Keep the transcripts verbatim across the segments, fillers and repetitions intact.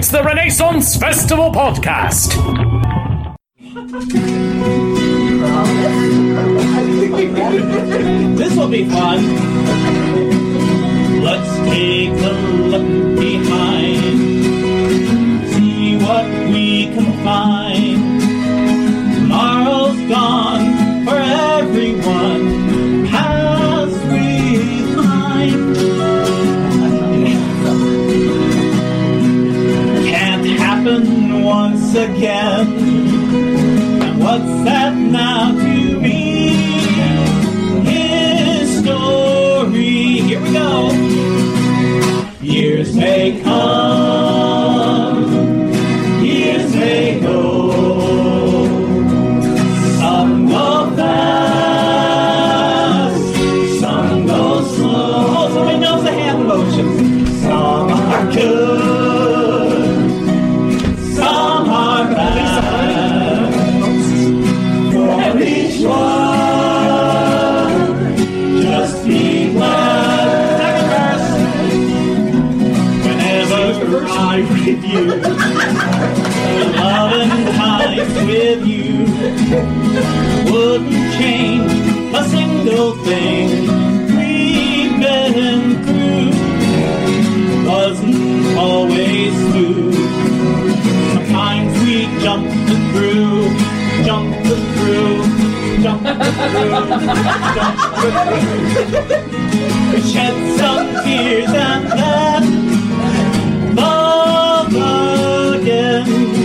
It's the Renaissance Festival Podcast. This will be fun. Let's take a look behind. See what we can find. Tomorrow's gone for everyone. Past behind. Can't happen once again. And what's that now to me? His story. Here we go. Years may come, years may go. Some go fast, some go slow. Oh, somebody knows the hand motion. Some are good, some are bad. For each one, just be glad. I'm with you, the loving times with you wouldn't change a single thing we've been through. Wasn't always smooth. Sometimes we jumped through, jumped through, jumped through, jumped through. We shed some tears and then love again.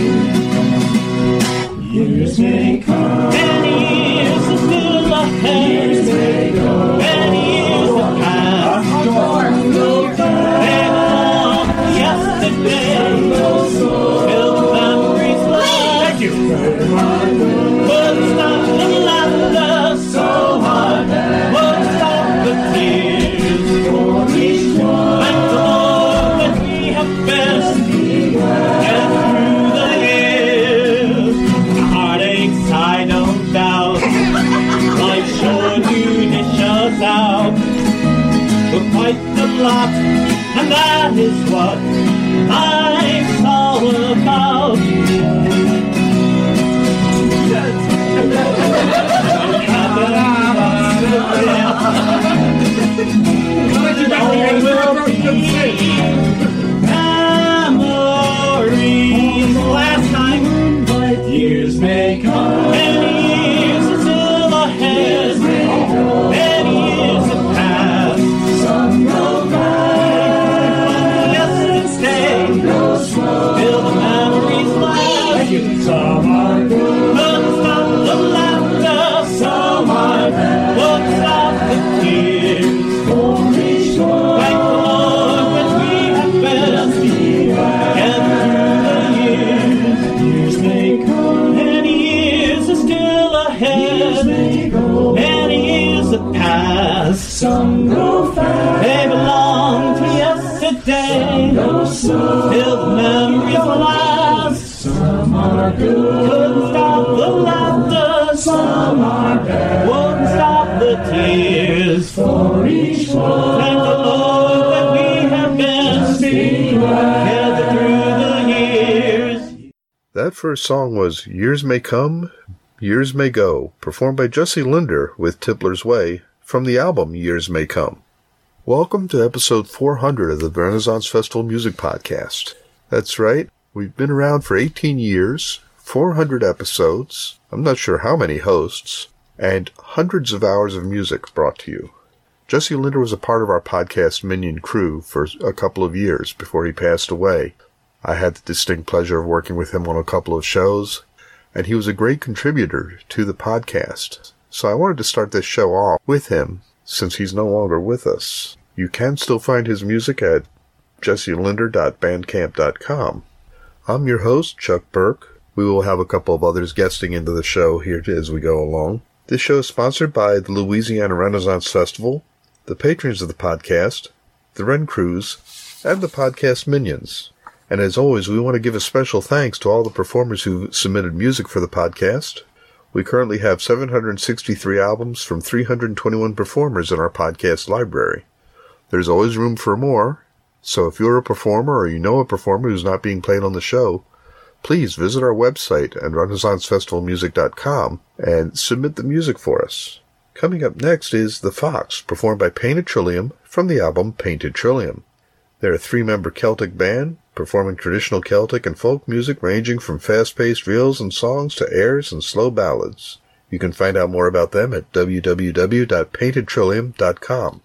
Years may come, many years are still ahead. Years may go, many years have passed. They belong to yesterday. Till the memories last. Thank you. Would stop the laughter so hard. Would stop the tears for each one. Thank the Lord that we have best and through the years. The heartaches I don't doubt. Life sure do dish us out. But quite a lot, and that is what life's all about. Memories. Last time, years may come. Many years are still ahead. Many years have passed. Some go fast. Yesterday, still the memories last. Some are good. Won't stop the laughter. Some are bad. Won't stop the tears. For each one. Thank the Lord when we have been. And through the years, years may come. Many years are still ahead. Many years have passed. Some go fast. They belong to yesterday. Some go slow. Till the memories last. Some are good. Couldn't stop the laughter. Some are bad. Won't stop the tears. For each one. Thank the Lord that we have been together through the years. That first song was Years May Come, Years May Go, performed by Jesse Linder with Tippler's Way from the album Years May Come. Welcome to episode four hundred of the Renaissance Festival Music Podcast. That's right, we've been around for eighteen years, four hundred episodes, I'm not sure how many hosts, and hundreds of hours of music brought to you. Jesse Linder was a part of our podcast Minion crew for a couple of years before he passed away. I had the distinct pleasure of working with him on a couple of shows, and he was a great contributor to the podcast. So I wanted to start this show off with him, since he's no longer with us. You can still find his music at jesse linder dot bandcamp dot com. I'm your host, Chuck Burke. We will have a couple of others guesting into the show here as we go along. This show is sponsored by the Louisiana Renaissance Festival, the patrons of the podcast, the Ren Crews, and the podcast Minions. And as always, we want to give a special thanks to all the performers who submitted music for the podcast. We currently have seven hundred sixty-three albums from three hundred twenty-one performers in our podcast library. There's always room for more, So if you're a performer or you know a performer who's not being played on the show, please visit our website at renaissance festival music dot com and submit the music for us. Coming up next is The Fox, performed by Painted Trillium from the album Painted Trillium. They're a three-member Celtic band, performing traditional Celtic and folk music ranging from fast-paced reels and songs to airs and slow ballads. You can find out more about them at w w w dot painted trillium dot com.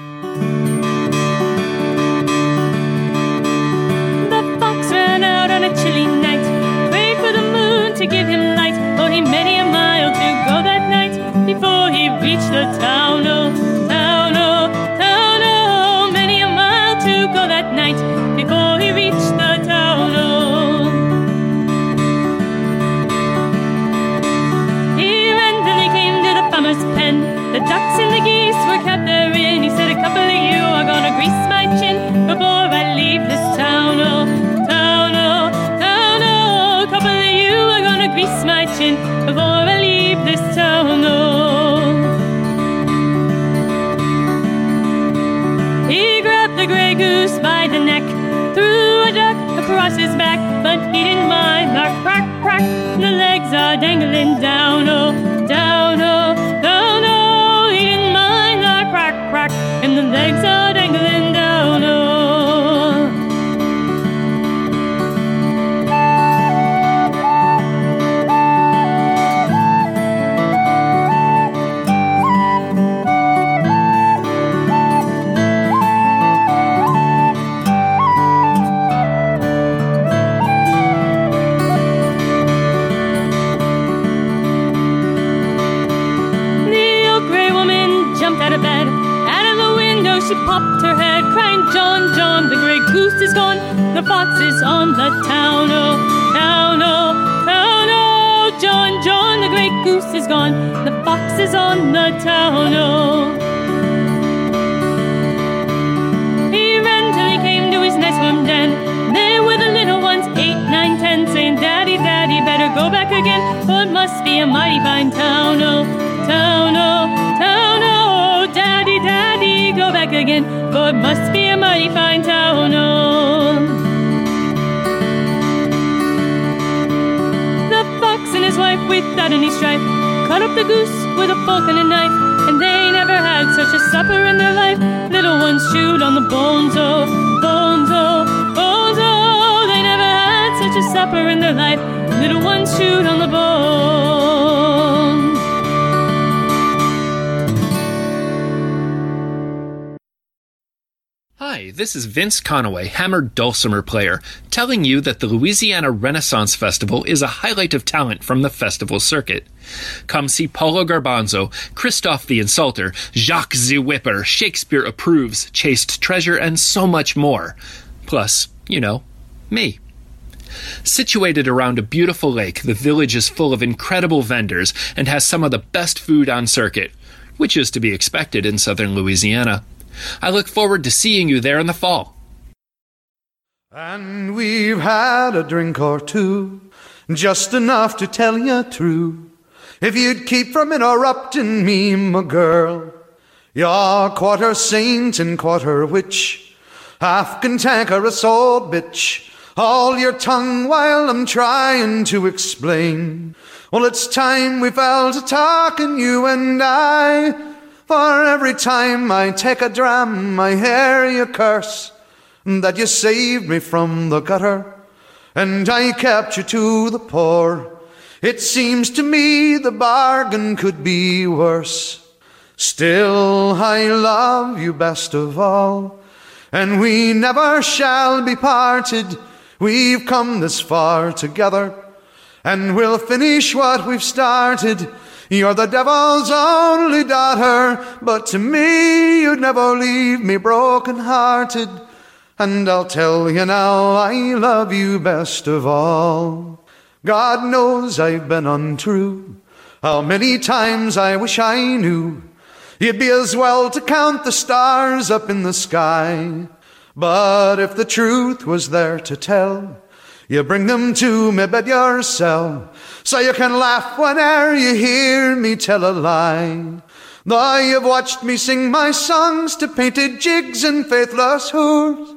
The fox ran out on a chilly night, prayed for the moon to give him light, for he many a mile to go that night before he reached the town. Oh, town, oh, town, oh, many a mile to go that night before he reached the town. Oh, he ran till he came to the farmer's pen. The ducks and the geese were kept therein. He said, a couple of you are gonna grease my chin before I leave this town. Oh, town, oh, town, oh, a couple of you are gonna grease my chin before I leave this town. Oh, he grabbed the gray goose by the neck, threw a duck across his back, but he didn't mind. Knock, crack, crack, the legs are dangling down. Oh, down, oh, down, oh, he didn't mind. Knock, crack, crack, and the legs are dangling down. Oh, she popped her head, crying, John, John, the grey goose is gone, the fox is on the town. Oh, town, oh, town, oh, John, John, the grey goose is gone, the fox is on the town. Oh, he ran till he came to his nice warm den. There were the little ones, eight, nine, ten, saying, Daddy, Daddy, better go back again, for it must be a mighty fine town. Oh, town, oh, town, oh, Daddy, Daddy, go back again, for it must be a mighty fine town. Oh, the fox and his wife, without any strife, cut up the goose with a fork and a knife, and they never had such a supper in their life. Little ones chewed on the bones, oh, bones, oh, bones, oh, they never had such a supper in their life. Little ones chewed on the bones. Hi, this is Vince Conaway, hammered dulcimer player, telling you that the Louisiana Renaissance Festival is a highlight of talent from the festival circuit. Come see Paulo Garbanzo, Christophe the Insulter, Jacques the Whipper, Shakespeare Approves, Chaste Treasure, and so much more. Plus, you know, me. Situated around a beautiful lake, the village is full of incredible vendors and has some of the best food on circuit, which is to be expected in southern Louisiana. I look forward to seeing you there in the fall. And we've had a drink or two, just enough to tell you true. If you'd keep from interrupting me, my girl, you're quarter saint and quarter witch, half cantankerous old bitch. All your tongue while I'm trying to explain. Well, it's time we fell to talking, you and I. For every time I take a dram, I hear you curse that you saved me from the gutter, and I kept you to the poor. It seems to me the bargain could be worse. Still, I love you best of all, and we never shall be parted. We've come this far together, and we'll finish what we've started. You're the devil's only daughter, but to me you'd never leave me broken-hearted. And I'll tell you now, I love you best of all. God knows I've been untrue. How many times I wish I knew you'd be as well to count the stars up in the sky. But if the truth was there to tell, you bring them to me bed yourself, so you can laugh whene'er you hear me tell a lie. Though you've watched me sing my songs to painted jigs and faithless whores,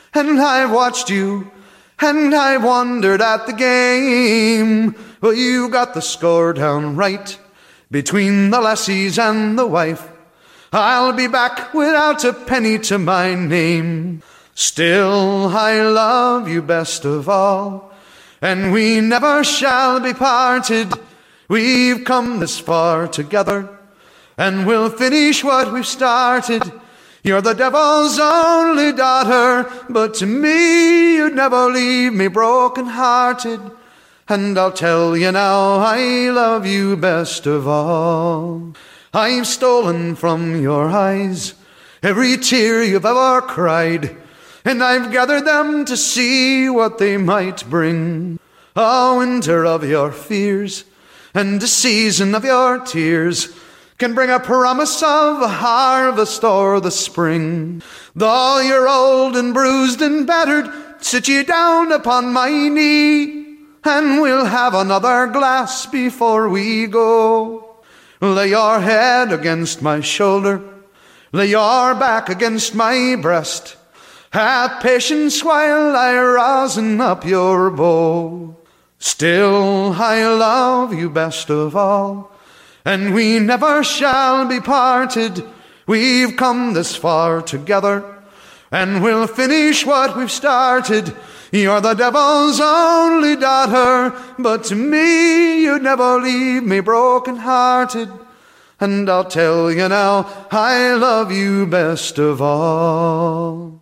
and I've watched you, and I've wondered at the game. Well, you got the score down right between the lassies and the wife. I'll be back without a penny to my name. Still, I love you best of all, and we never shall be parted. We've come this far together, and we'll finish what we've started. You're the devil's only daughter, but to me you'd never leave me broken-hearted. And I'll tell you now, I love you best of all. I've stolen from your eyes every tear you've ever cried, and I've gathered them to see what they might bring. A winter of your fears and a season of your tears can bring a promise of a harvest or the spring. Though you're old and bruised and battered, sit you down upon my knee, and we'll have another glass before we go. Lay your head against my shoulder, lay your back against my breast. Have patience while I rosin up your bow. Still, I love you best of all, and we never shall be parted. We've come this far together, and we'll finish what we've started. You're the devil's only daughter, but to me you'd never leave me broken-hearted. And I'll tell you now, I love you best of all.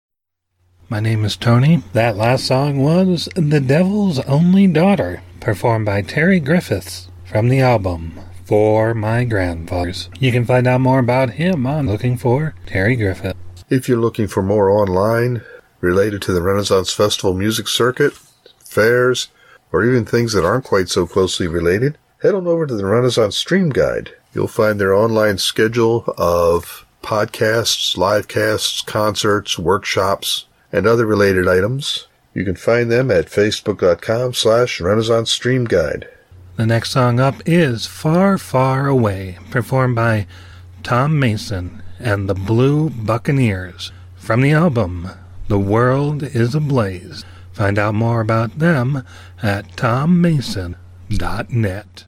My name is Tony. That last song was The Devil's Only Daughter, performed by Terry Griffiths from the album For My Grandfathers. You can find out more about him on Looking for Terry Griffiths. If you're looking for more online related to the Renaissance Festival music circuit, fairs, or even things that aren't quite so closely related, head on over to the Renaissance Stream Guide. You'll find their online schedule of podcasts, live casts, concerts, workshops, and other related items. You can find them at facebook.com slash Renaissance Stream Guide. The next song up is Far, Far Away, performed by Tom Mason and the Blue Buccaneers from the album The World is Ablaze. Find out more about them at tom mason dot net.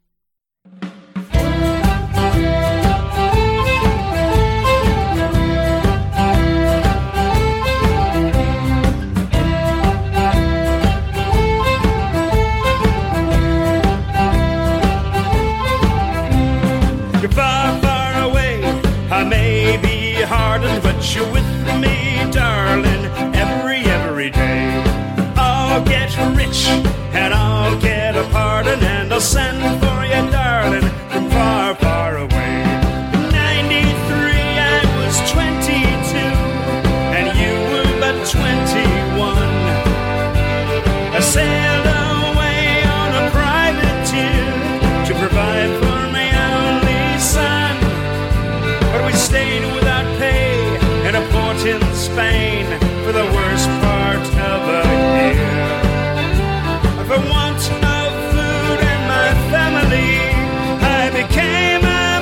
You're far, far away. I may be hardened, but you're with me, darling, every, every day. I'll get rich, and I'll get a pardon, and I'll send for you, darling, from far, far away. In ninety-three, I was twenty-two, and you were but twenty-one. I sailed away on a privateer to provide for son, but we stayed without pay in a port in Spain for the worst part of a year. For want of food and my family, I became a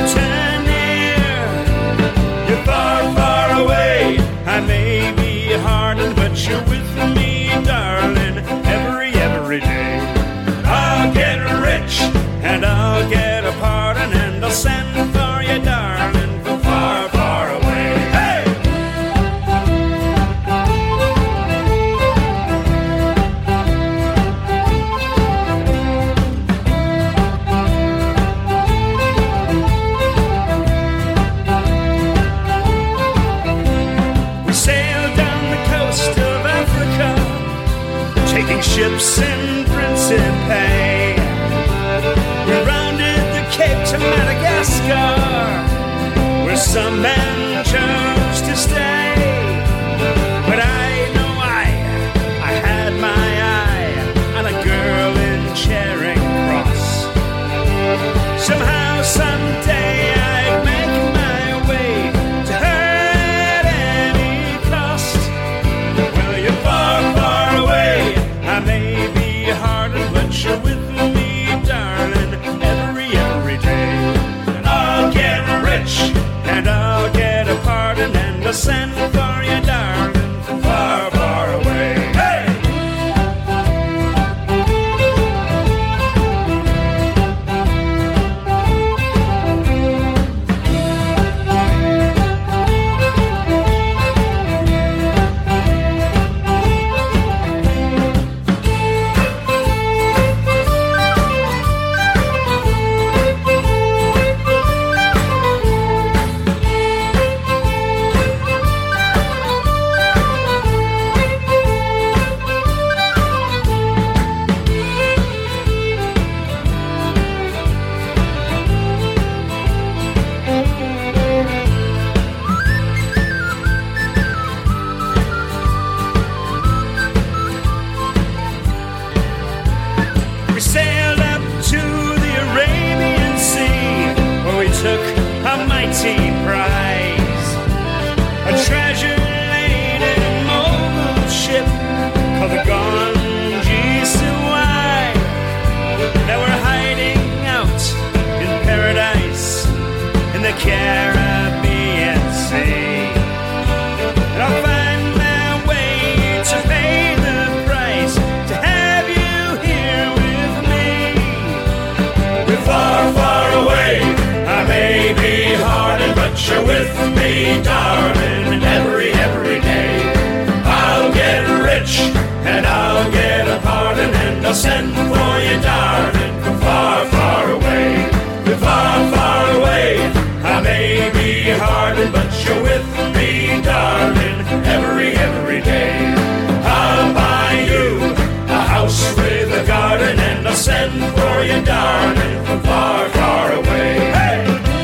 mutineer. You're far, far away. I may be hardened, but you're with me, darling, every, every day. I'll get rich and I'll get a pardon, and I'll send for you, darling, from far, far away. Hey! We sailed down the coast of Africa, taking ships in Principe. We rounded the Cape to Madagascar, where some men chose to stay. But I know I, I had my eye on a girl in Charing Cross. Somehow, someday, I'd make my way to her at any cost. Well, you're far, far away. I may be hardened, but you're with me, darling, every, every day. And I'll get rich, and I'll get prize. A treasure-laden mogul ship called the Ganges Sewai that were hiding out in paradise in the Caribbean Sea. And I'll find my way to pay the price to have you here with me. We're far, far away. I may be hearted, but you're with me, darling, every, every day. I'll get rich, and I'll get a pardon, and I'll send for you, darling, from far, far away. We're far, far away. I may be hearted, but you're with me, darling, every, every day. I'll buy you a house with a garden, and I'll send for you, darling, from far, far away. Hey!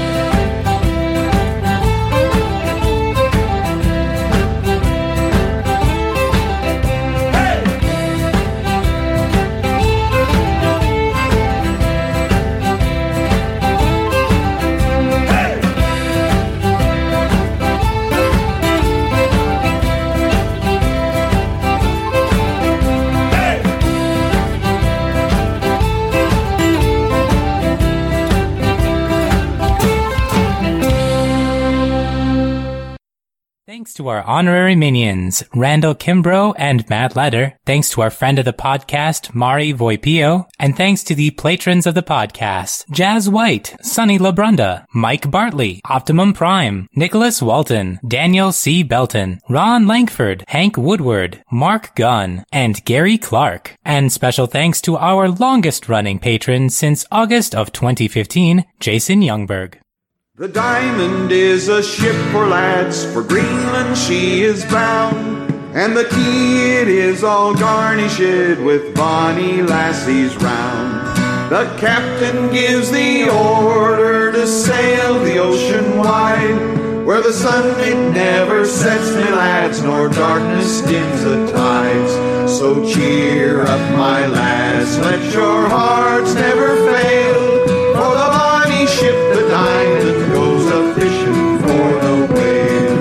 Thanks to our honorary minions, Randall Kimbrough and Matt Letter. Thanks to our friend of the podcast, Mari Voipio. And thanks to the patrons of the podcast, Jazz White, Sonny LaBrunda, Mike Bartley, Optimum Prime, Nicholas Walton, Daniel C. Belton, Ron Langford, Hank Woodward, Mark Gunn, and Gary Clark. And special thanks to our longest running patron since August of twenty fifteen, Jason Youngberg. The Diamond is a ship for lads, for Greenland she is bound, and the key it is all garnished with bonny lassies round. The captain gives the order to sail the ocean wide, where the sun it never sets, me lads, nor darkness dims the tides. So cheer up, my lads, let your hearts never fail, for the bonny ship, the Diamond, goes a-fishing for the whale.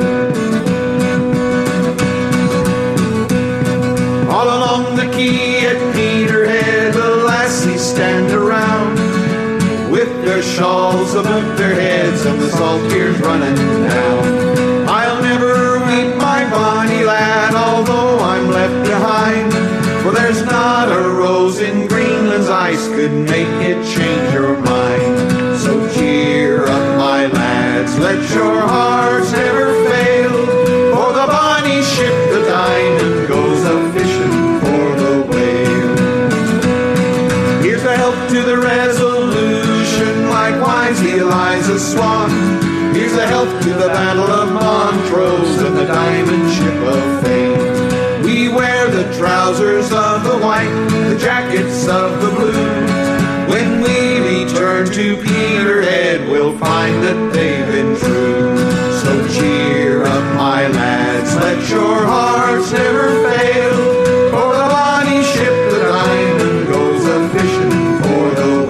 All along the quay at Peterhead, the lassies stand around, with their shawls about their heads and the salt tears running down. I'll never weep, my bonny lad, although I'm left behind, for there's not a rose in Greenland's ice could make it change your mind. So cheer up, my lads, let your hearts never fail, for the bonny ship, the Diamond, goes a-fishing for the whale. Here's a health to the Resolution, likewise the Eliza Swan. Here's a health to the Battle of Montrose and the Diamond Ship of Fame. We wear the trousers of the white, the jackets of the blue. When we return to Peterhead, we'll find that they've been true. So cheer up, my lads, let your hearts never fail, for the bonny ship, the Diamond, goes a-fishing for the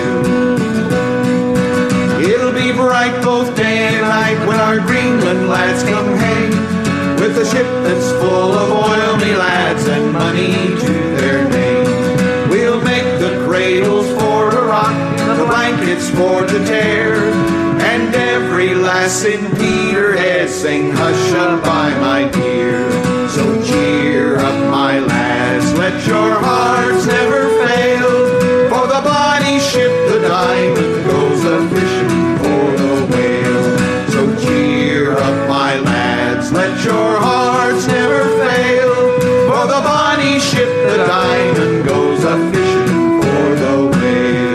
whale. It'll be bright both day and night when our Greenland lads come hang, with a ship that's full of oil, me lads, and money to their name. We'll make the cradles for to rock, the blankets for to tear, and every lass in Peterhead sing hush-a-bye, my dear. So cheer up, my lads, let your hearts never fail, for the bonny ship, the Diamond, goes a-fishing for the whale. So cheer up, my lads, let your hearts never fail, for the bonny ship, the Diamond, goes a-fishing for the whale.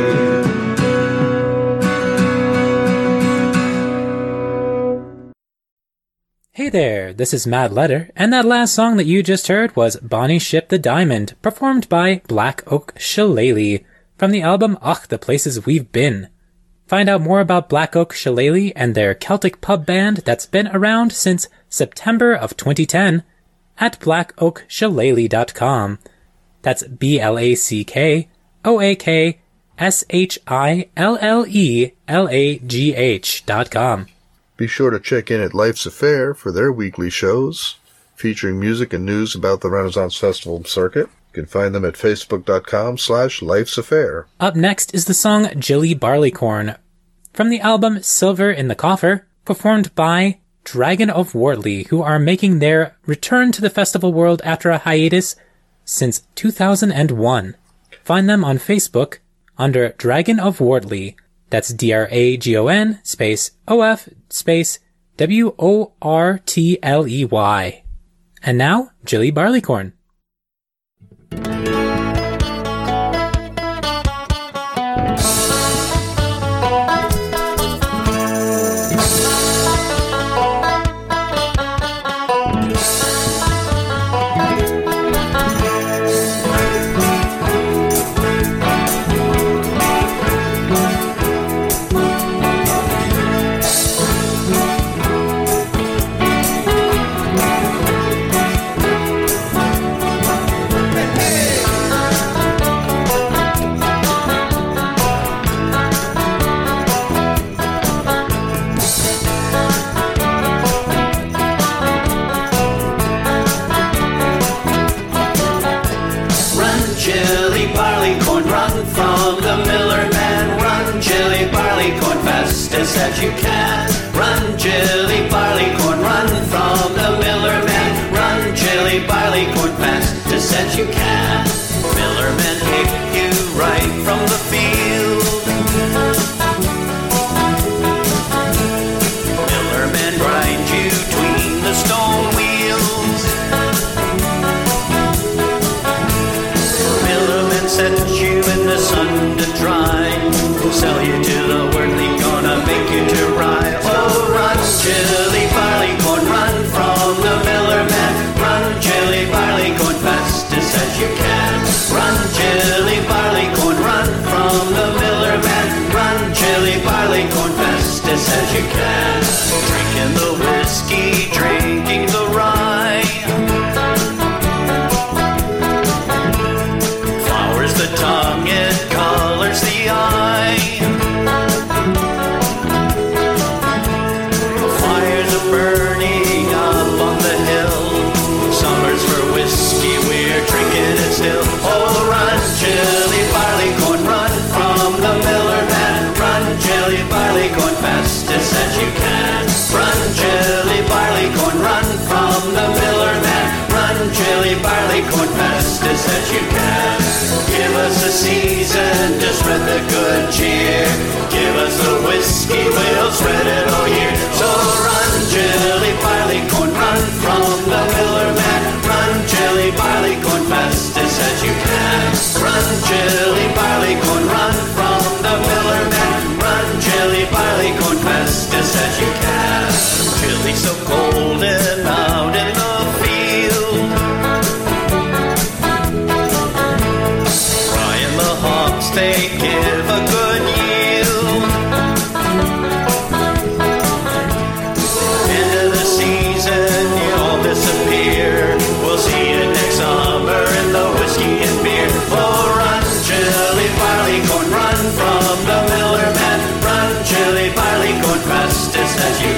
Hey there, this is Mad Letter, and that last song that you just heard was Bonnie Ship the Diamond, performed by Black Oak Shillelagh, from the album Ugh, the Places We've Been. Find out more about Black Oak Shillelagh and their Celtic pub band that's been around since September of twenty ten at black oak shillelagh dot com. That's B L A C K O A K S H I L L E L A G H dot com. Be sure to check in at Life's Affair for their weekly shows, featuring music and news about the Renaissance Festival circuit. You can find them at facebook.com slash Life's Affair. Up next is the song Jilly Barleycorn from the album Silver in the Coffer, performed by Dragon of Wortley, who are making their return to the festival world after a hiatus since two thousand one. Find them on Facebook under Dragon of Wortley. That's D R A G O N space O F space W O R T L E Y. And now, Jilly Barleycorn. As you can. Run, Jilly Barleycorn, run from the Miller Man. Run, Jilly Barleycorn, fast as as you can. Miller Man pick you right from the field. Miller Man grind you between the stone wheels. Miller Man set you in the sun to dry. Sell you to the worldly, gonna make you to ride. Oh, run, Jilly Barleycorn, run from the Miller Man. Run, Jilly Barleycorn, fastest as you can. Run, Jilly Barleycorn, run from the Miller Man. Run, Jilly Barleycorn, fastest as you can. Drinking the whiskey, drinking the rye. Flowers the tongue, it colors the eye. Burning up on the hill. Summer's for whiskey, we're drinking it still. Oh, run, Jilly Barleycorn, run from the Miller Man. Run, Jilly Barleycorn, fastest as you can. Run, Jilly Barleycorn, run from the Miller Man. Run, Jilly Barleycorn, fastest as you can. Give us a season to spread the good cheer. Give us the whiskey, we'll spread it all year. So run, Jilly Barleycorn, run from the Miller Man. Run, Jilly Barleycorn, fastest as you can. Run, Jilly Barleycorn, run from the Miller Man. Run, Jilly Barleycorn, fastest as you can. Jilly so golden out in the field. Ryan the hops, they give a good yield. End of the season, you all disappear. We'll see you next summer in the whiskey and beer. Oh, run, Jilly Barleycorn, run from the Miller Man. Run, Jilly Barleycorn, fastest as you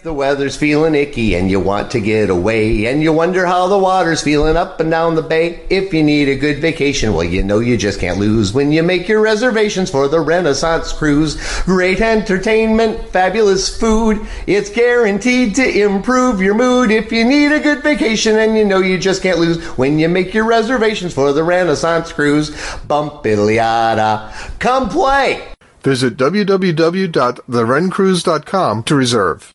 If the weather's feeling icky and you want to get away and you wonder how the water's feeling up and down the bay, if you need a good vacation, well, you know you just can't lose when you make your reservations for the Renaissance Cruise. Great entertainment, fabulous food, it's guaranteed to improve your mood. If you need a good vacation and you know you just can't lose when you make your reservations for the Renaissance Cruise, bump-iddly-yada, come play! Visit w w w dot the ren cruise dot com to reserve.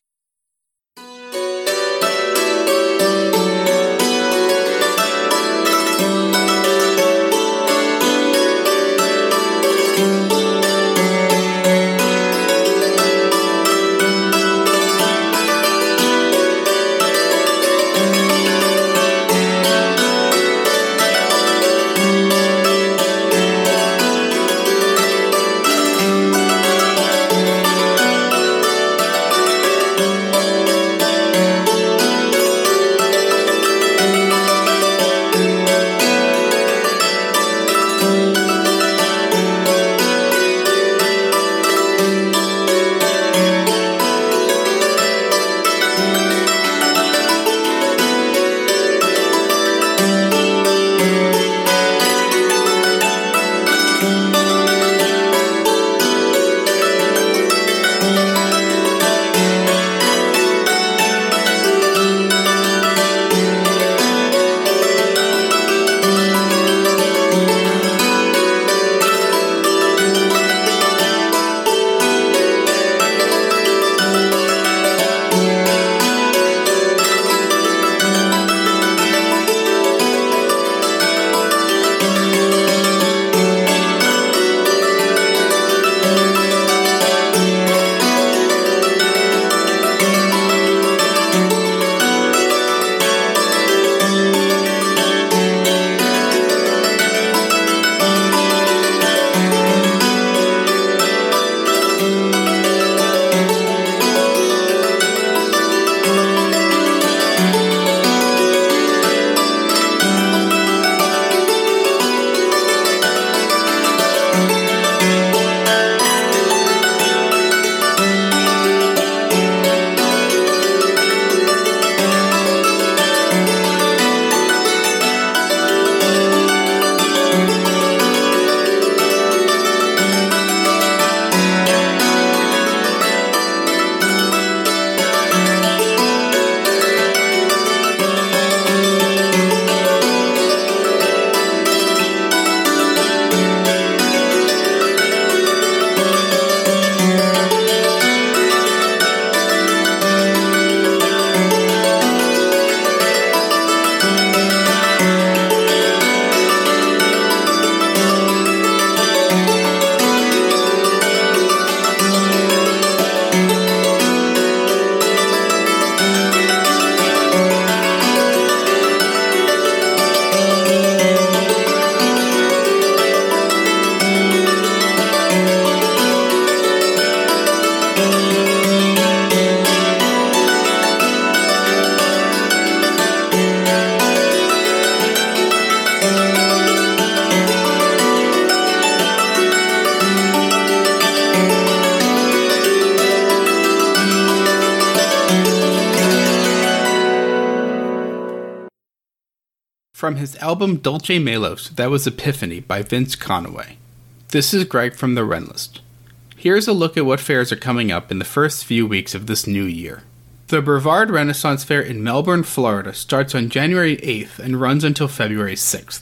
From his album Dulce Melos, that was Epiphany by Vince Conaway. This is Greg from the Ren List. Here's a look at what fairs are coming up in the first few weeks of this new year. The Brevard Renaissance Fair in Melbourne, Florida starts on January eighth and runs until February sixth.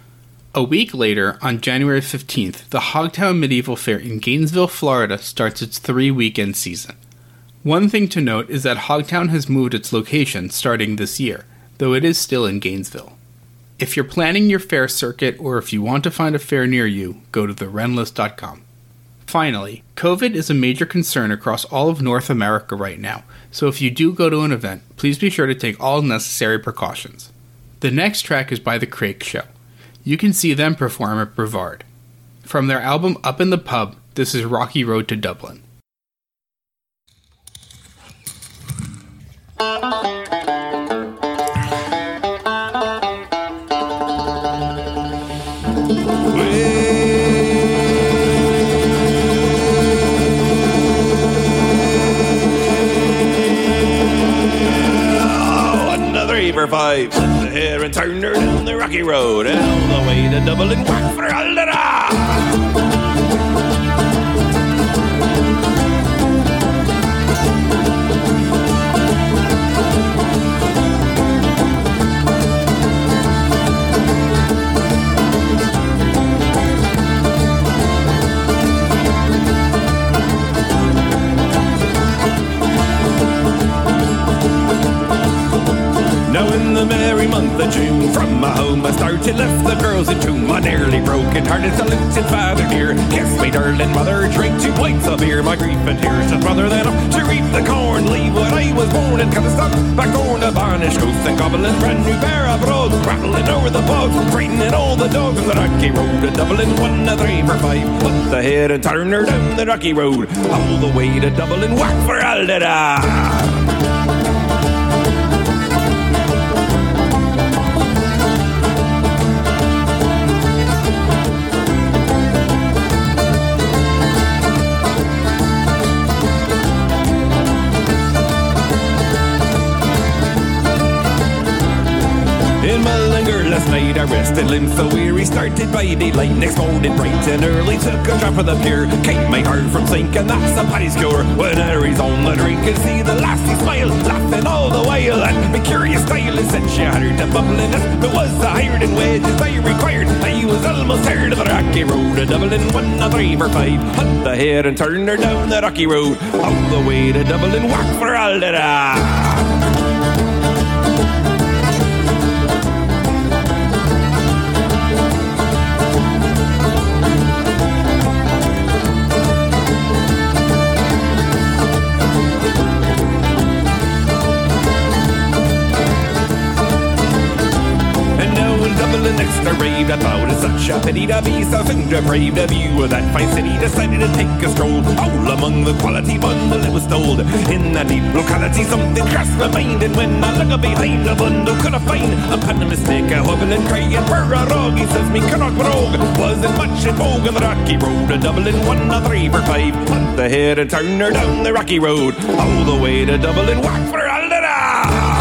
A week later, on January fifteenth, the Hogtown Medieval Fair in Gainesville, Florida starts its three-weekend season. One thing to note is that Hogtown has moved its location starting this year, though it is still in Gainesville. If you're planning your fair circuit or if you want to find a fair near you, go to the ren list dot com. Finally, COVID is a major concern across all of North America right now, so if you do go to an event, please be sure to take all necessary precautions. The next track is by The Craig Show. You can see them perform at Brevard. From their album Up in the Pub, this is Rocky Road to Dublin. three for five. Hunt the hare and turn her down the rocky road, and all the way to Dublin, whack for Aldera. Now in the merry month of June, from my home I started, left the girls in tune. I nearly broken hearted, saluted father dear, kissed me darling mother, drank two pints of beer. My grief and tears just brother then up to reap the corn, leave what I was born and cut a stop back on the Barnish coast and gobbling brand new pair of broads, rattling over the bogs, frightening all the dogs on the rocky road to Dublin. One, a three for five, put the head and turn her down the rocky road, all the way to Dublin, whack for Aldera. In Mullingar last night I rested, limbs so weary, started by daylight. Next morning bright and early, took a drop of the beer, kept my heart from sinking, that's a paddy's cure. When Harry's on the drink and see the lassie smile, laughing all the while, and my curious style is said she had her to bubbling it. There was a hired in wages I required, I was almost tired of the rocky road to Dublin. One, a three for five, hunt the hare and turn her down the rocky road, all the way to Dublin, whack for Aldera. Next arrived, I thought it's such a pity to be so soon depraved. A view of that fine city, decided to take a stroll. All among the quality bundle it was told. In that deep locality something crossed my mind, and when I look behind the bundle could I find upon a mistake a hobble and crying for a rog. He says me cannot brogue, wasn't much in vogue on the rocky road to Dublin. One, a three for five, hunt the head and turn her down the rocky road, all the way to Dublin, whack for Aldera.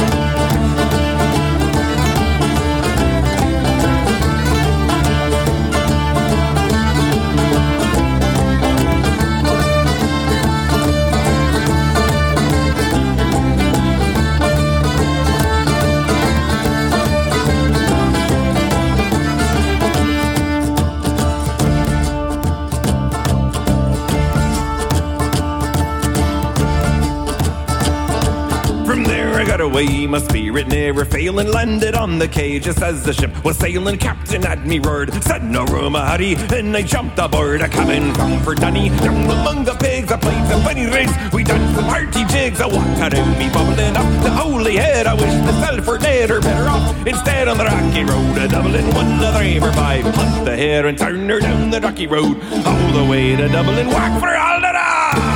Away, my spirit never failing, landed on the quay just as the ship was sailing. Captain had me word, said no room a hurry, and I jumped aboard a cabin come for Danny. Down among the pigs, I played some funny rigs, we danced some party jigs. I walked around me bubbling up the holy head. I wish myself were dead or better off instead on the rocky road to Dublin. One, a three for five, hunt the hare and turn her down the rocky road, all the way to Dublin, whack for Aldera.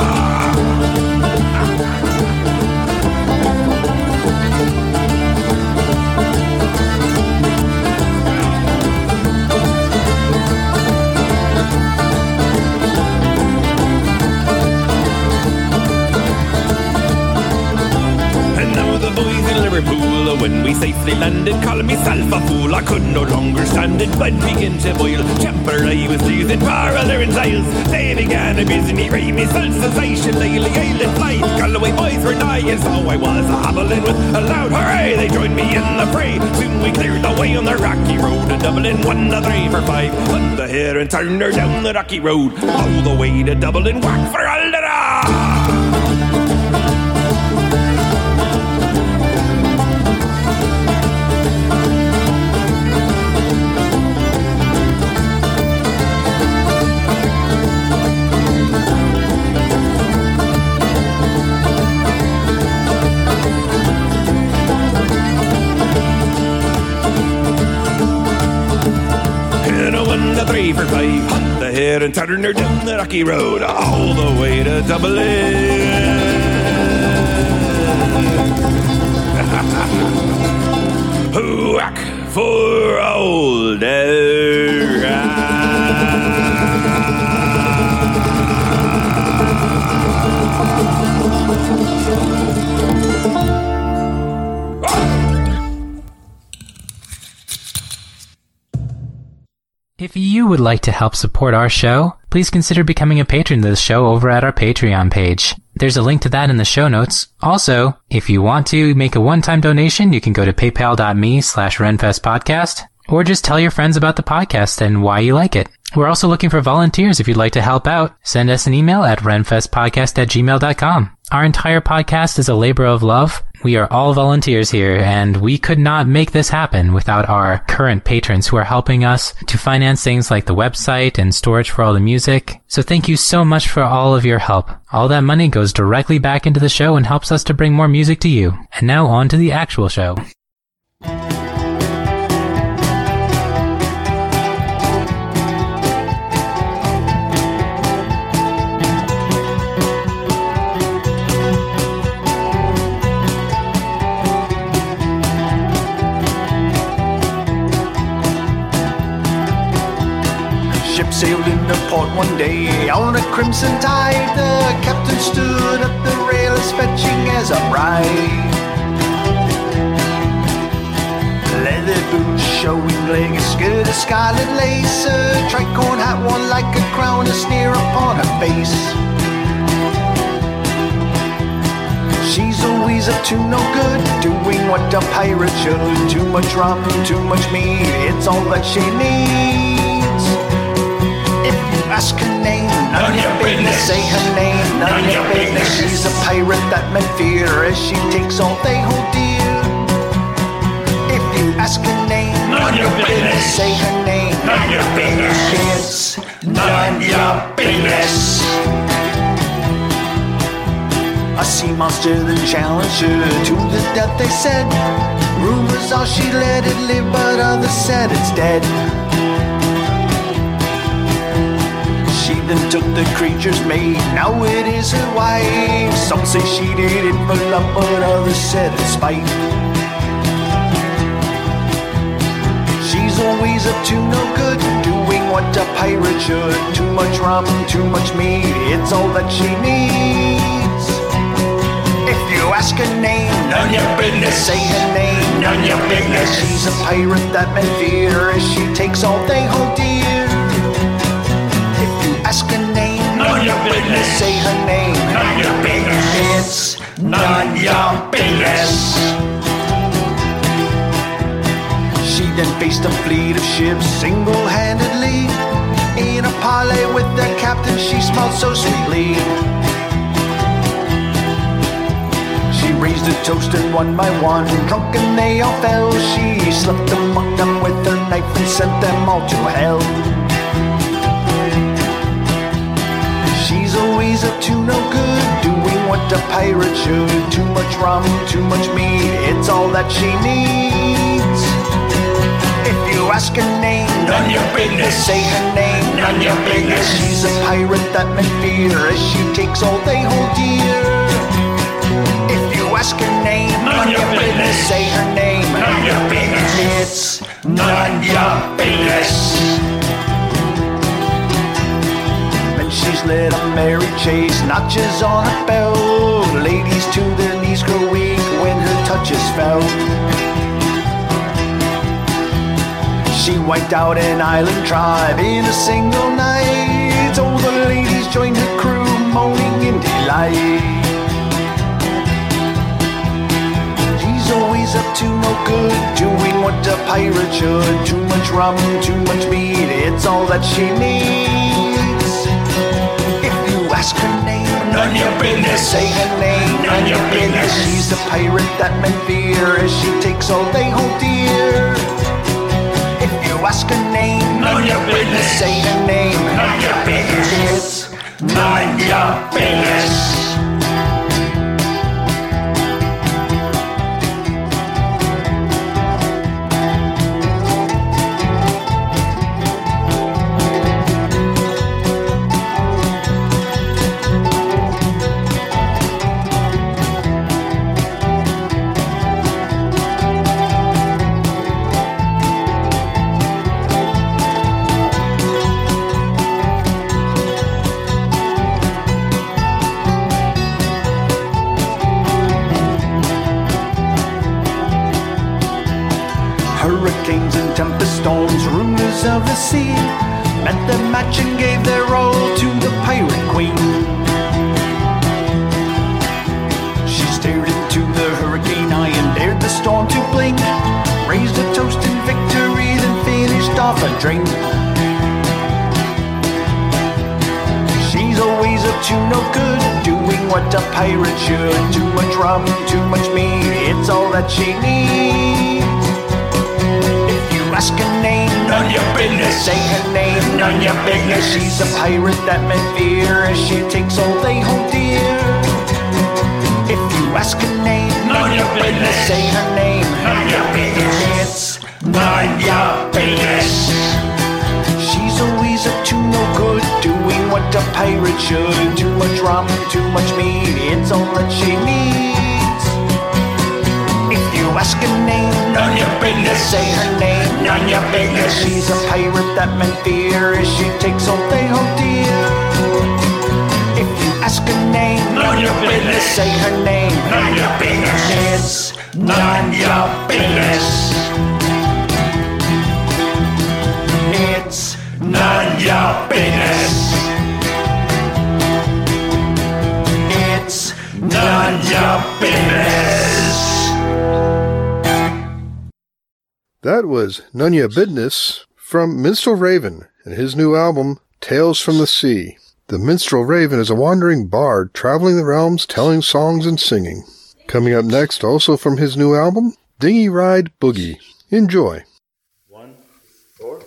Liverpool, when we safely landed, calling myself a fool, I could no longer stand it, blood began to boil, temper I was losing, parlour and tiles, they began to busy ray me sensation, lately I let fly, Galloway boys were dying, so I was a hobbling with a loud hooray, they joined me in the fray, soon we cleared the way on the rocky road to Dublin. One, a three for five, hunt the hare and turn her down the rocky road, all the way to Dublin, whack for Aldera. A three for five, hunt the hare and turn her down the rocky road, all the way to Dublin. Whack for Aldera. If you would like to help support our show, please consider becoming a patron of the show over at our Patreon page. There's a link to that in the show notes. Also, if you want to make a one-time donation, you can go to paypal.me slash renfestpodcast, or just tell your friends about the podcast and why you like it. We're also looking for volunteers if you'd like to help out. Send us an email at renfestpodcast at gmail dot com. Our entire podcast is a labor of love. We are all volunteers here, and we could not make this happen without our current patrons who are helping us to finance things like the website and storage for all the music. So thank you so much for all of your help. All that money goes directly back into the show and helps us to bring more music to you. And now on to the actual show. Sailed into port one day on a crimson tide. The captain stood at the rail as fetching as a bride. Leather boots showing leg, a skirt of scarlet lace, a tricorn hat worn like a crown, a sneer upon her face. She's always up to no good, doing what a pirate should. Too much rum, too much mead, it's all that she needs. Ask her name, none of your business. Say her name, none of your business. She's a pirate that men fear as she takes all they hold dear. If you ask her name, none of your business. Say her name, none of your business. It's none of your business. A sea monster that challenged her to the death, they said. Rumors are she let it live, but others said it's dead. She then took the creature's mate, now it is her wife. Some say she did it for love, but others said it's spite. She's always up to no good, doing what a pirate should. Too much rum, too much mead, it's all that she needs. If you ask her name, none of your business. Say her name, none of your business. She's a pirate that men fear as she takes all they hold dear. Ask her name, none of your business. Say her name, none of your business. It's none of your business. She then faced a fleet of ships single-handedly. In a parley with the captain, she smiled so sweetly. She raised a toast and one by one, drunk and they all fell. She slept among them with her knife and sent them all to hell. She's always up to no good, doing what a pirate should. Too much rum, too much mead, it's all that she needs. If you ask her name, none of your business. Say her name, none of your business. She's a pirate that men fear as she takes all they hold dear. If you ask her name, none of your business. Say her name, none of your business. It's none of your business. She's led a merry chase, notches on her belt. Ladies to their knees grow weak when her touches fell. She wiped out an island tribe in a single night. All the ladies joined her crew, moaning in delight. She's always up to no good, doing what a pirate should. Too much rum, too much mead, it's all that she needs. Ask her name, none of your business. Say her name, none of your business. She's a pirate that men fear as she takes all they hold dear. If you ask her name, none of your business. Say her name, none of your business. It's none of your business. hurricanes and tempest storms, rulers of the sea, met their match and gave their all to the pirate queen. She stared into the hurricane eye and dared the storm to blink, raised a toast in victory, then finished off a drink. She's always up to no good, doing what a pirate should. Too much rum, too much meat, it's all that she needs. If you ask her name, none your business. Say her name, none your business. She's a pirate that men fear, as she takes all they hold dear. If you ask her name, none your business. Say her name, none your business. It's none your business. She's always up to no good, doing what a pirate should. Too much rum, too much meat, it's all that she needs. If you ask her name, none your business. Say her name, none your business. She's a pirate that men fear, as she takes all they hold dear. If you ask her name, none your business. Say her name, none your business. It's none your business. It's none your business. It's none your business. That was None Ya Business from Minstrel Raven and his new album, Tales from the Sea. The Minstrel Raven is a wandering bard traveling the realms telling songs and singing. Coming up next, also from his new album, Dinghy Ride Boogie. Enjoy. One, four.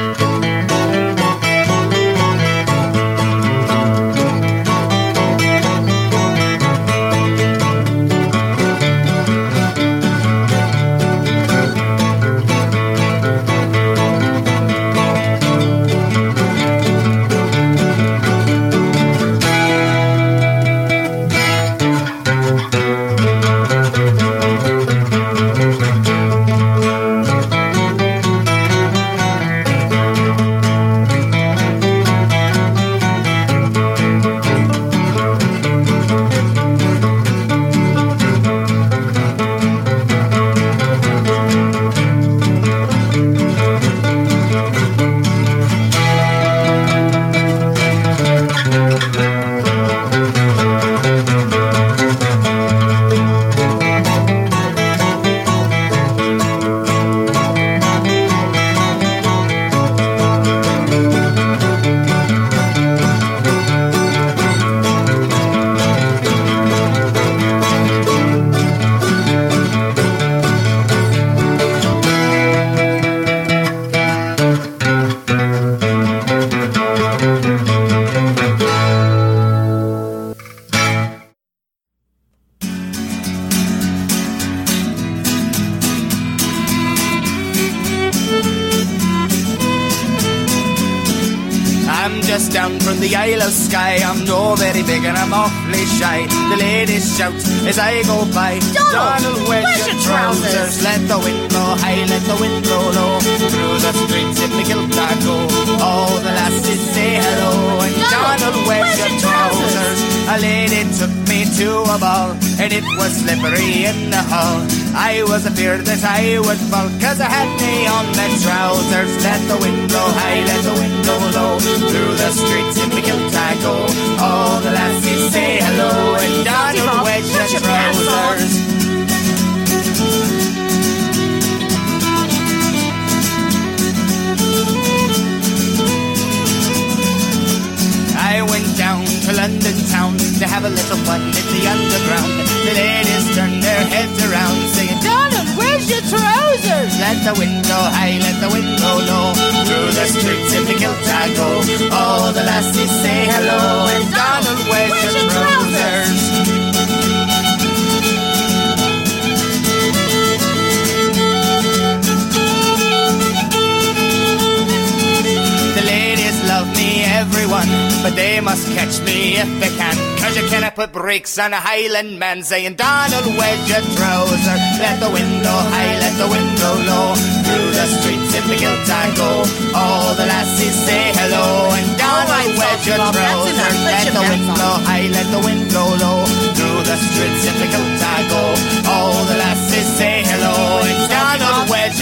just down from the Isle of Skye. I'm no very big and I'm awfully shy. The ladies shout as I go by. Donald, Donald, where's where's your your trousers? trousers? Let the wind blow high, let the wind blow low. Through the streets in the kilt I go. All the lasses say hello. And Donald, Donald, where's, where's your your trousers? trousers? A lady took me to a ball, and it was slippery in the hall. I was afeard that I would fall, cause I had me on the trousers. Let the wind blow high, let the wind blow low. Through the streets in the kilt I go. All the lassies say hello. And Donald, where's your trousers? I went down to London town to have a little fun in the underground. The ladies turned their heads around, singing, Donald, where's your trousers? Let the wind blow high, let the wind blow low. Through the streets in the kilt I go. All the lassies say hello. And Donald, where's, where's your, your trousers? The ladies love me, everyone, but they must catch me if they can. Cause you cannot put brakes on a Highland man saying, Donald, where's your trouser? Let the wind blow high, let the wind blow low. Through the streets in the kilt I go. All the lassies say hello. And Donald, right, where's your trouser? Let the wind blow high, let the wind blow low. Through the streets in the kilt I go. All the lassies say hello. And Donald, where's your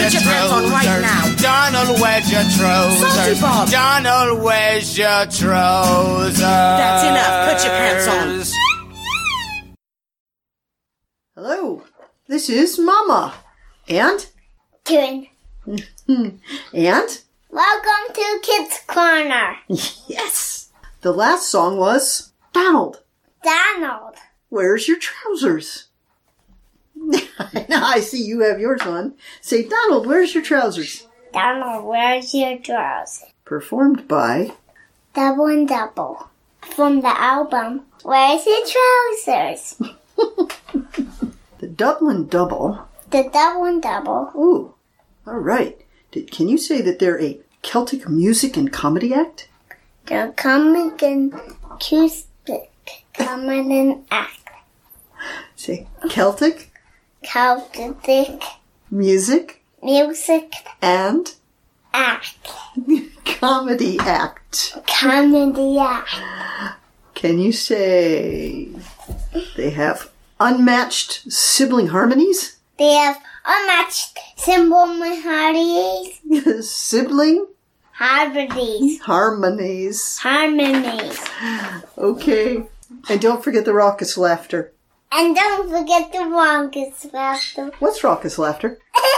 Put your pants on right now. Donald, where's your trousers? Salty Bob. Donald, where's your trousers? That's enough. Put your pants on. Hello, this is Mama. And? Karen. And? Welcome to Kids Corner. Yes. The last song was Donald. Donald. Where's your trousers? Now I see you have yours on. Say, Donald, where's your trousers? Donald, where's your trousers? Performed by Double and Double. From the album, Where's Your Trousers? the Dublin Double. The Double and Double. Ooh, all right. Did, can you say that they're a Celtic music and comedy act? They're comic and acoustic comedy and act. Say, Celtic? Celtic. Music? Music. And? Act. Comedy act. Comedy act. Can you say they have unmatched sibling harmonies? They have unmatched sibling harmonies. Sibling? Harmonies. Harmonies. Harmonies. Okay. And don't forget the raucous laughter. And don't forget the raucous laughter. What's raucous laughter?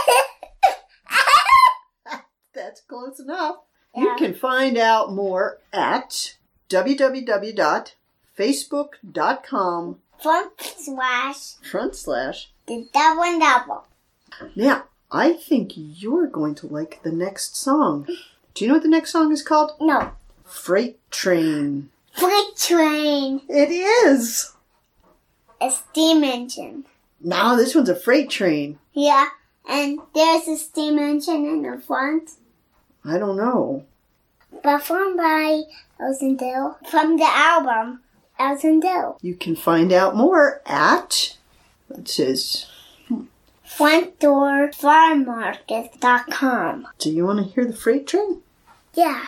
That's close enough. Yeah. You can find out more at w w w dot facebook dot com front slash front slash the double and double. Now, I think you're going to like the next song. Do you know what the next song is called? No. Freight Train. Freight Train. It is. A steam engine. No, this one's a freight train. Yeah, and there's a steam engine in the front. I don't know. Performed by Elton Dill from the album Elton Dill. You can find out more at, it says, front door farm market dot com. Do you want to hear the freight train? Yeah.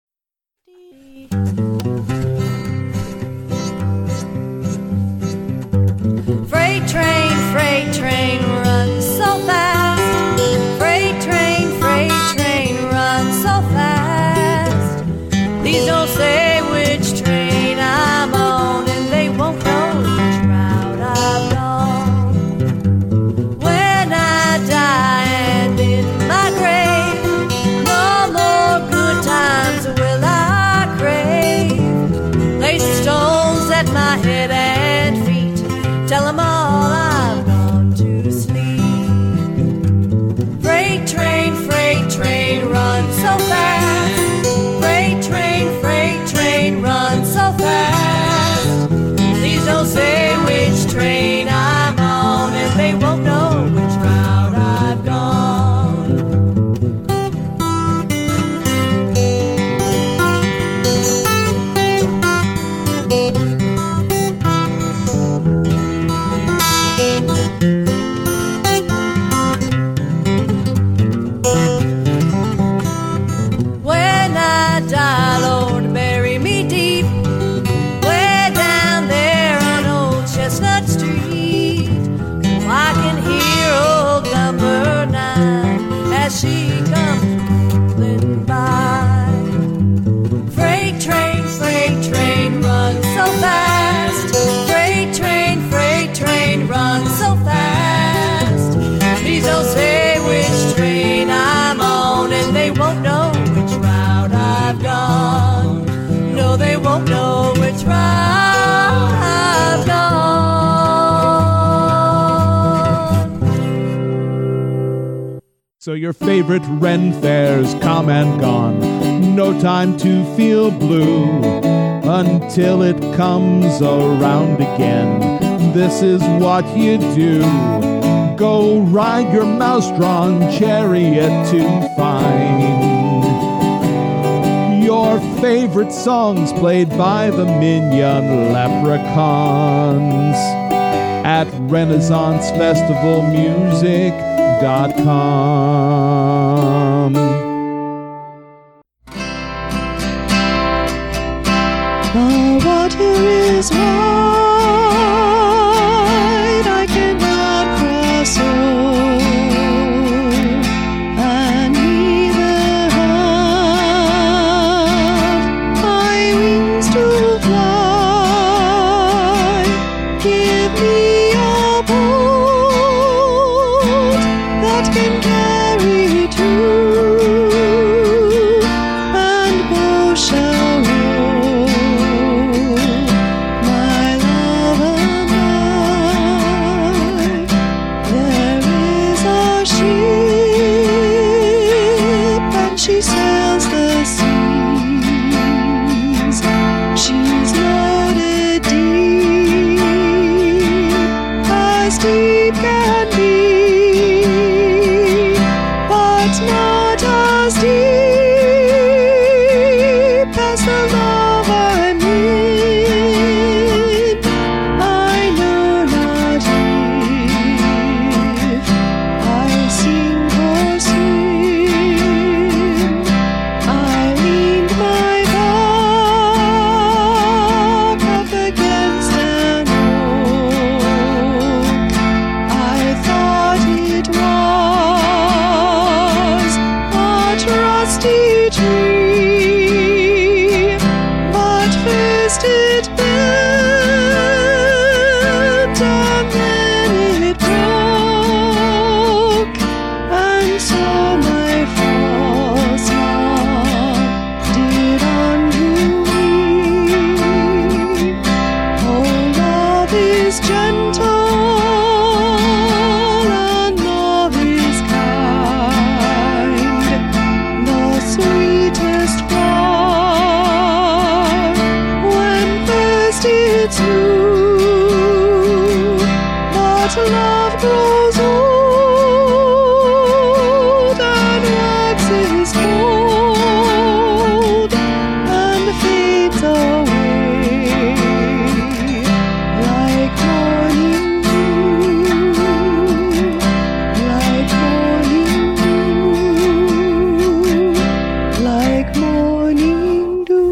Freight train, freight train, run so fast. Freight train, freight train, run so fast. These don't say which train I'm on, and they won't know which route I've gone. When I die and in my grave, no more good times will I crave. Lace stones at my head and feet, tell them all I've gone to sleep. Freight train, freight train, run so fast. Freight train, freight train, run so fast. Please don't say which train I'm on, and they won't know which route I've gone. When I die, Lord, bury me deep, way down there on Old Chestnut Street. I can hear old number nine as she comes cruising by. Freight train, freight train, run so fast. Freight train, freight train, run so fast. Please don't say which train I'm on, and they won't know which route I've gone. No, they won't know which route I've gone. So your favorite Ren fair's come and gone. No time to feel blue until it comes around again. This is what you do. Go ride your mouse-drawn chariot to find your favorite songs played by the minion leprechauns at Renaissance Festival Music dot com. The water is wide, I cannot cross over. that can carry two, and bow shall roll, my love and I. There is a ship, and she sails the seas. She's loaded deep, as deep can be, but not as deep as the love I'm in. I know not if I sink or swim. I leaned my back up against an oak. I thought it was a trusty tree, but first it bent and then it broke, and so my false love did unto me. Oh, love is gentle and love is kind, the sweetest flower when first it's new. But love grows old and waxes cold and fades away like morning dew, like morning dew, like morning dew.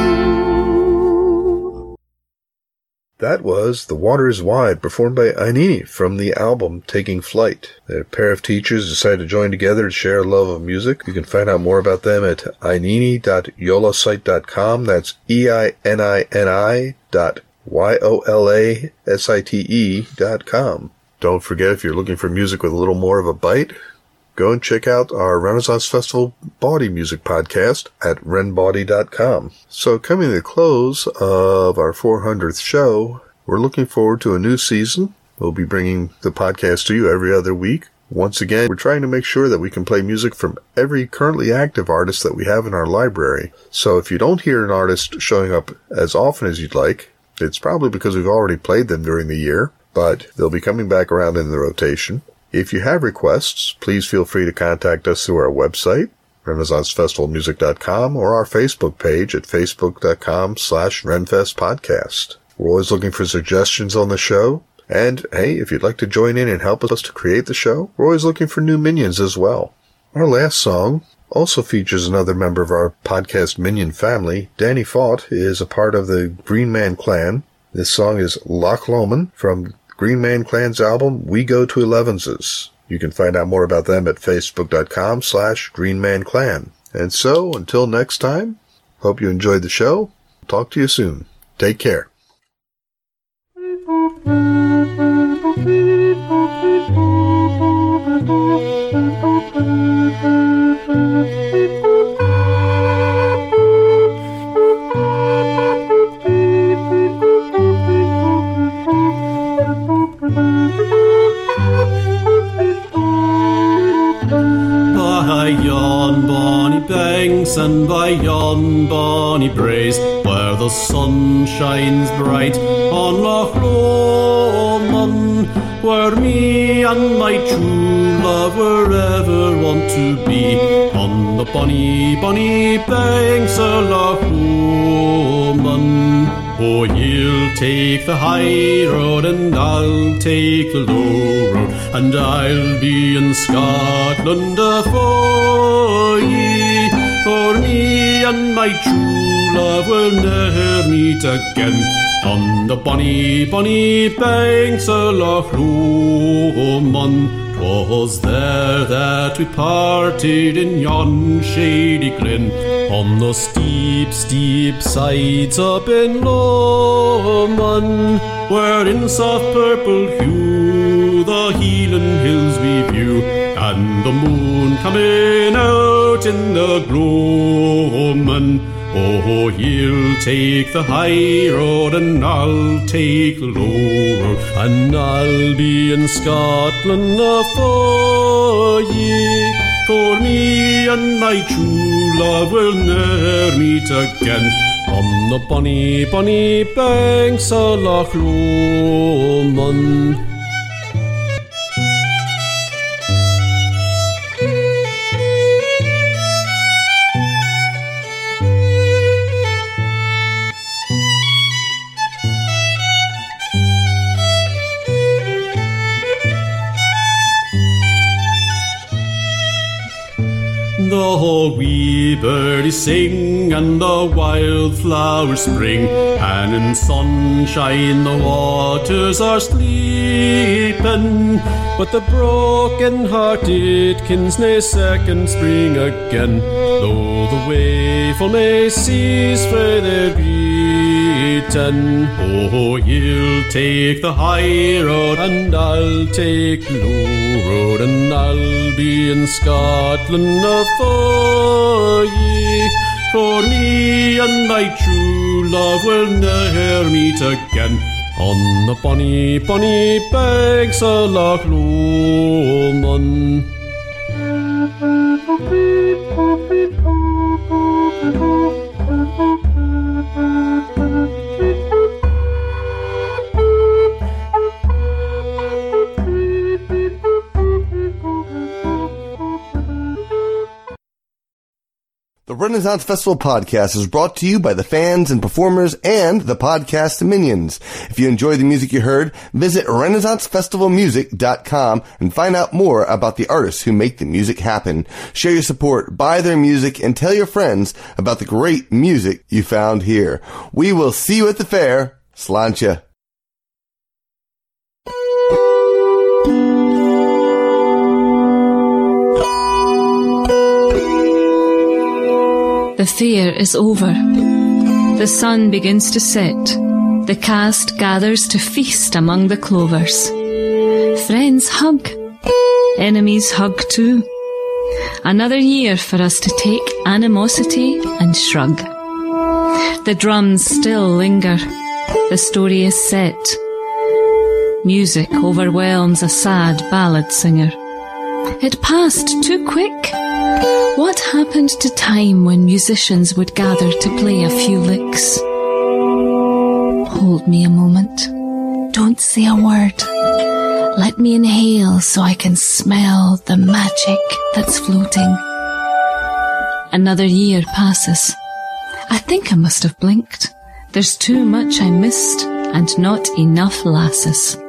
That was The Water is Wide, performed by Ainini from the album Taking Flight. A pair of teachers decided to join together to share a love of music. You can find out more about them at ainini dot yolasite dot com. That's E I N I N I dot Y O L A S I T E dot com. Don't forget, if you're looking for music with a little more of a bite, go and check out our Renaissance Festival Bawdy Music podcast at ren bawdy dot com. So coming to the close of our four hundredth show, we're looking forward to a new season. We'll be bringing the podcast to you every other week. Once again, we're trying to make sure that we can play music from every currently active artist that we have in our library. So if you don't hear an artist showing up as often as you'd like, it's probably because we've already played them during the year, but they'll be coming back around in the rotation. If you have requests, please feel free to contact us through our website, renaissance festival music dot com, or our Facebook page at facebook dot com slash renfest podcast. We're always looking for suggestions on the show. And, hey, if you'd like to join in and help us to create the show, we're always looking for new minions as well. Our last song also features another member of our podcast minion family. Danny Faught is a part of the Green Man Clan. This song is Loch Lomond from Green Man Clan's album We Go to Elevenses. You can find out more about them at facebook dot com slash Green Man Clan. And so, until next time, hope you enjoyed the show. Talk to you soon. Take care. By yon bonny banks and by yon bonny braes, where the sun shines bright on Loch Lomond, where me and my true love were ever want to be, on the bonny, bonny banks of Loch Lomond. Oh, you'll take the high road and I'll take the low road, and I'll be in Scotland afore ye, for me and my true love will ne'er meet again, on the bonny, bonny banks of Loch Lomond. 'Twas there that we parted in yon shady glen, on the steep, steep sides up in Lomond, where in soft purple hue through the Heelan hills we view, and the moon coming out in the gloamin'. Oh, you'll take the high road and I'll take the low road, and I'll be in Scotland afore ye. For me and my true love will ne'er meet again on the bonny, bonny banks of Loch Lomond. The wee birdies sing and the wildflowers spring, and in sunshine the waters are sleeping. But the broken-hearted kens nae second spring again, though the waeful may cease frae their greeting. Oh, you'll take the high road and I'll take the low road, and I'll be in Scotland afore ye. For me and my true love will ne'er meet again on the bonny, bonny banks of Loch Lomond. The Renaissance Festival podcast is brought to you by the fans and performers and the podcast minions. If you enjoy the music you heard, visit renaissance festival music dot com and find out more about the artists who make the music happen. Share your support, buy their music, and tell your friends about the great music you found here. We will see you at the fair. Sláinte. The fair is over. The sun begins to set. The cast gathers to feast among the clovers. Friends hug. Enemies hug too. Another year for us to take animosity and shrug. The drums still linger. The story is set. Music overwhelms a sad ballad singer. It passed too quick. What happened to time when musicians would gather to play a few licks? Hold me a moment. Don't say a word. Let me inhale so I can smell the magic that's floating. Another year passes. I think I must have blinked. There's too much I missed and not enough lasses.